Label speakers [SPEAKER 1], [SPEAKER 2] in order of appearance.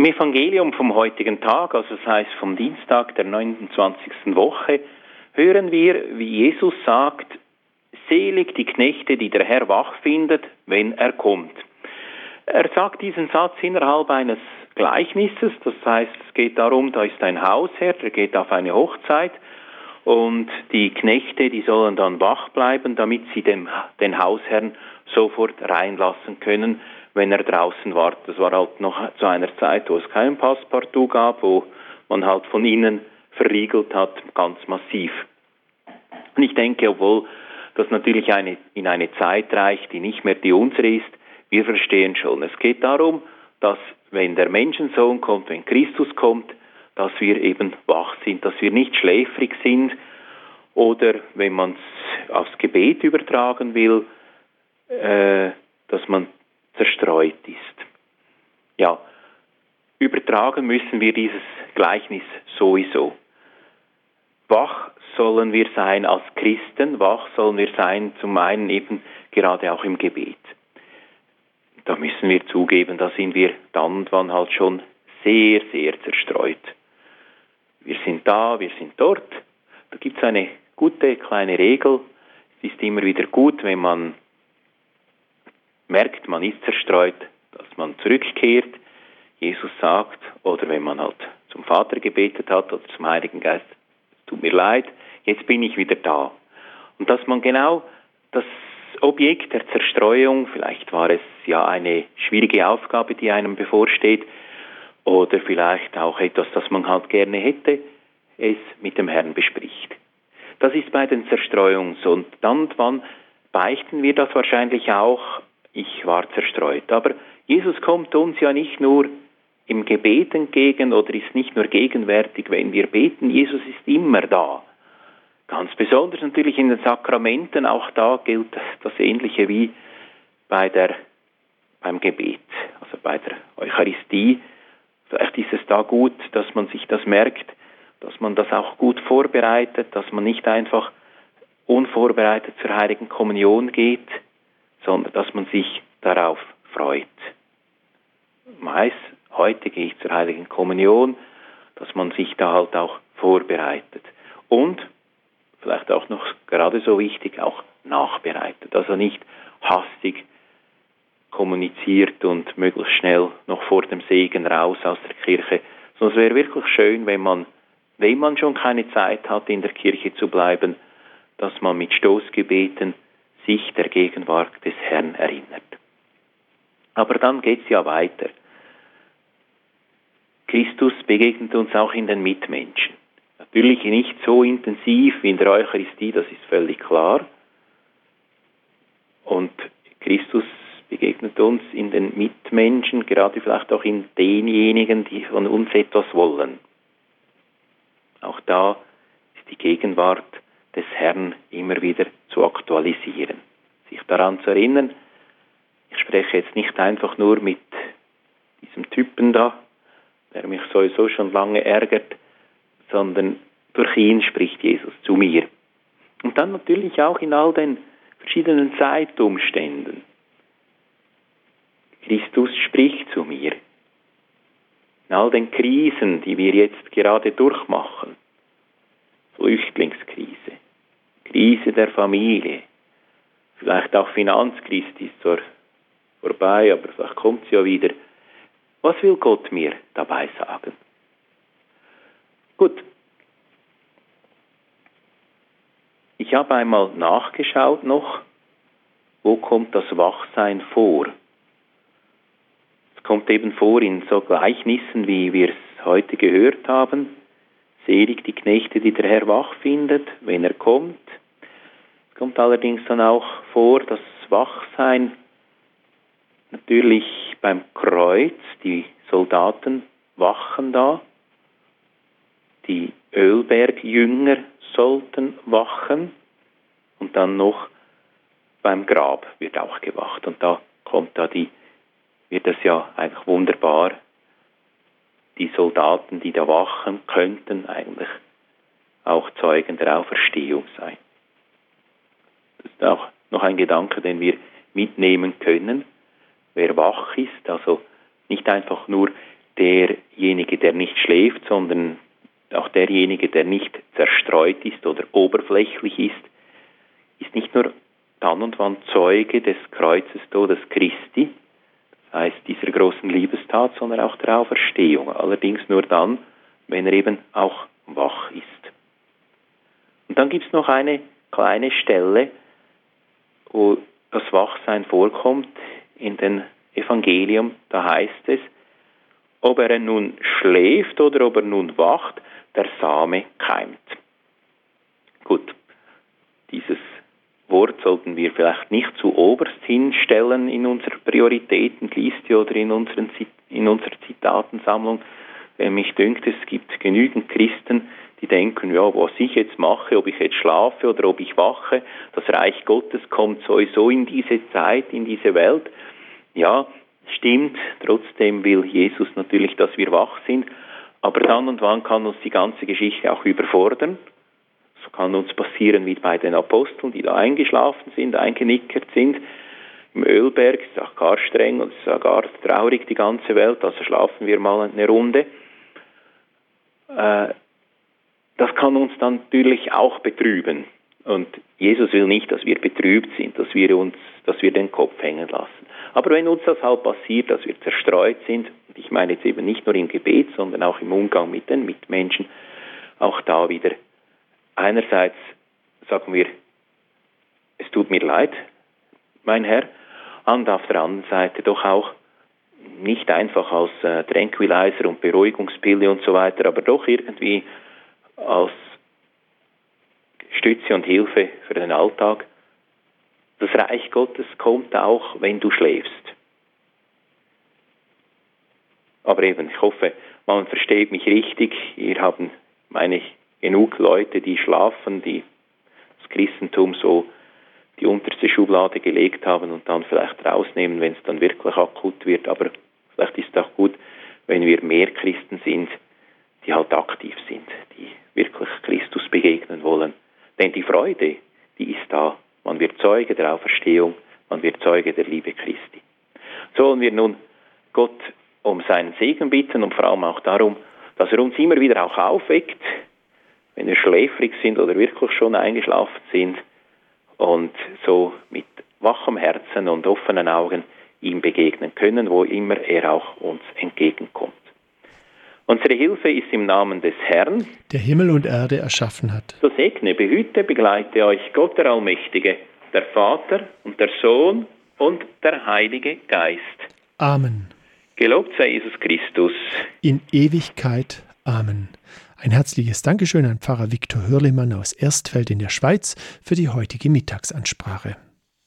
[SPEAKER 1] Im Evangelium vom heutigen Tag, also das heißt vom Dienstag der 29. Woche, hören wir, wie Jesus sagt, selig die Knechte, die der Herr wach findet, wenn er kommt. Er sagt diesen Satz innerhalb eines Gleichnisses, das heißt, es geht darum, da ist ein Hausherr, der geht auf eine Hochzeit und die Knechte, die sollen dann wach bleiben, damit sie den Hausherrn sofort reinlassen können, wenn er draußen war. Das war halt noch zu einer Zeit, wo es kein Passepartout gab, wo man halt von innen verriegelt hat, ganz massiv. Und ich denke, obwohl das natürlich in eine Zeit reicht, die nicht mehr die unsere ist, wir verstehen schon. Es geht darum, dass wenn der Menschensohn kommt, wenn Christus kommt, dass wir eben wach sind, dass wir nicht schläfrig sind oder, wenn man es aufs Gebet übertragen will, dass man zerstreut ist. Ja, übertragen müssen wir dieses Gleichnis sowieso. Wach sollen wir sein als Christen, wach sollen wir sein, zum einen eben gerade auch im Gebet. Da müssen wir zugeben, da sind wir dann und wann halt schon sehr, sehr zerstreut. Wir sind da, wir sind dort. Da gibt es eine gute kleine Regel. Es ist immer wieder gut, wenn man merkt, man ist zerstreut, dass man zurückkehrt, Jesus sagt, oder wenn man halt zum Vater gebetet hat oder zum Heiligen Geist, es tut mir leid, jetzt bin ich wieder da. Und dass man genau das Objekt der Zerstreuung, vielleicht war es ja eine schwierige Aufgabe, die einem bevorsteht, oder vielleicht auch etwas, das man halt gerne hätte, es mit dem Herrn bespricht. Das ist bei den Zerstreuungen so. Und dann und wann beichten wir das wahrscheinlich auch, ich war zerstreut. Aber Jesus kommt uns ja nicht nur im Gebet entgegen oder ist nicht nur gegenwärtig, wenn wir beten. Jesus ist immer da. Ganz besonders natürlich in den Sakramenten, auch da gilt das Ähnliche wie beim Gebet, also bei der Eucharistie. Vielleicht ist es da gut, dass man sich das merkt, dass man das auch gut vorbereitet, dass man nicht einfach unvorbereitet zur Heiligen Kommunion geht, sondern dass man sich darauf freut. Meist, heute gehe ich zur Heiligen Kommunion, dass man sich da halt auch vorbereitet. Und, vielleicht auch noch gerade so wichtig, auch nachbereitet. Also nicht hastig kommuniziert und möglichst schnell noch vor dem Segen raus aus der Kirche. Sondern es wäre wirklich schön, wenn man schon keine Zeit hat, in der Kirche zu bleiben, dass man mit Stoßgebeten sich der Gegenwart des Herrn erinnert. Aber dann geht es ja weiter. Christus begegnet uns auch in den Mitmenschen. Natürlich nicht so intensiv wie in der Eucharistie, das ist völlig klar. Und Christus begegnet uns in den Mitmenschen, gerade vielleicht auch in denjenigen, die von uns etwas wollen. Auch da ist die Gegenwart des Herrn immer wieder zu aktualisieren. Sich daran zu erinnern, ich spreche jetzt nicht einfach nur mit diesem Typen da, der mich sowieso schon lange ärgert, sondern durch ihn spricht Jesus zu mir. Und dann natürlich auch in all den verschiedenen Zeitumständen. Christus spricht zu mir. In all den Krisen, die wir jetzt gerade durchmachen. Flüchtlingskrise, Krise der Familie, vielleicht auch Finanzkrise, die ist zwar vorbei, aber vielleicht kommt sie ja wieder. Was will Gott mir dabei sagen? Gut, ich habe einmal nachgeschaut noch, wo kommt das Wachsein vor? Es kommt eben vor in so Gleichnissen, wie wir es heute gehört haben. Selig die Knechte, die der Herr wach findet, wenn er kommt. Es kommt allerdings dann auch vor, das Wachsein natürlich beim Kreuz, die Soldaten wachen da, die Ölbergjünger sollten wachen und dann noch beim Grab wird auch gewacht. Und da wird das ja eigentlich wunderbar. Die Soldaten, die da wachen, könnten eigentlich auch Zeugen der Auferstehung sein. Das ist auch noch ein Gedanke, den wir mitnehmen können. Wer wach ist, also nicht einfach nur derjenige, der nicht schläft, sondern auch derjenige, der nicht zerstreut ist oder oberflächlich ist nicht nur dann und wann Zeuge des Kreuzestodes Christi, das heißt dieser großen Liebestat, sondern auch der Auferstehung. Allerdings nur dann, wenn er eben auch wach ist. Und dann gibt es noch eine kleine Stelle, wo das Wachsein vorkommt in den Evangelium. Da heißt es, ob er nun schläft oder ob er nun wacht, der Same keimt. Gut, dieses Wort sollten wir vielleicht nicht zu oberst hinstellen in unserer Prioritätenliste oder in unserer Zitatensammlung. Mich dünkt, es gibt genügend Christen, die denken, ja, was ich jetzt mache, ob ich jetzt schlafe oder ob ich wache, das Reich Gottes kommt sowieso in diese Zeit, in diese Welt. Ja, stimmt, trotzdem will Jesus natürlich, dass wir wach sind, aber dann und wann kann uns die ganze Geschichte auch überfordern. So kann uns passieren wie bei den Aposteln, die da eingeschlafen sind, eingenickert sind. Im Ölberg ist es auch gar streng und es ist auch gar traurig, die ganze Welt, also schlafen wir mal eine Runde. Das kann uns dann natürlich auch betrüben. Und Jesus will nicht, dass wir betrübt sind, dass wir den Kopf hängen lassen. Aber wenn uns das halt passiert, dass wir zerstreut sind, und ich meine jetzt eben nicht nur im Gebet, sondern auch im Umgang mit den Mitmenschen, auch da wieder einerseits sagen wir, es tut mir leid, mein Herr, und auf der anderen Seite doch auch nicht einfach als Tranquilizer und Beruhigungspille und so weiter, aber doch irgendwie als Stütze und Hilfe für den Alltag. Das Reich Gottes kommt auch, wenn du schläfst. Aber eben, ich hoffe, man versteht mich richtig. Hier haben, meine ich, genug Leute, die schlafen, die das Christentum so die unterste Schublade gelegt haben und dann vielleicht rausnehmen, wenn es dann wirklich akut wird. Aber vielleicht ist es auch gut, wenn wir mehr Christen sind, die halt aktiv sind, die wirklich Christus begegnen wollen. Denn die Freude, die ist da. Man wird Zeuge der Auferstehung, man wird Zeuge der Liebe Christi. Sollen wir nun Gott um seinen Segen bitten und vor allem auch darum, dass er uns immer wieder auch aufweckt, wenn wir schläfrig sind oder wirklich schon eingeschlafen sind und so mit wachem Herzen und offenen Augen ihm begegnen können, wo immer er auch uns entgegenkommt. Unsere Hilfe ist im Namen des Herrn,
[SPEAKER 2] der Himmel und Erde erschaffen hat.
[SPEAKER 1] So segne, behüte, begleite euch Gott der Allmächtige, der Vater und der Sohn und der Heilige Geist.
[SPEAKER 2] Amen.
[SPEAKER 1] Gelobt sei Jesus Christus.
[SPEAKER 2] In Ewigkeit. Amen. Ein herzliches Dankeschön an Pfarrer Viktor Hörlemann aus Erstfeld in der Schweiz für die heutige Mittagsansprache.